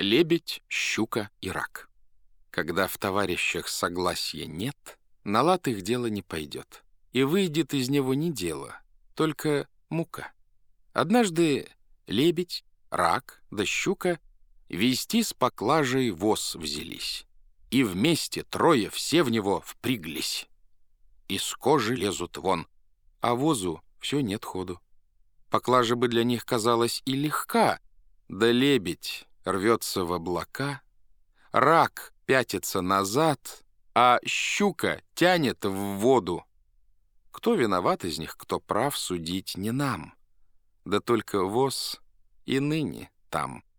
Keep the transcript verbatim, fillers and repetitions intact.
Лебедь, щука и рак. Когда в товарищах согласия нет, на лад их дело не пойдет, и выйдет из него не дело, только мука. Однажды лебедь, рак да щука везти с поклажей воз взялись, и вместе трое все в него впряглись. Из кожи лезут вон, а возу все нет ходу. Поклажа бы для них казалась и легка, да лебедь рвется в облака, рак пятится назад, а щука тянет в воду. Кто виноват из них, кто прав, судить не нам, да только воз и ныне там.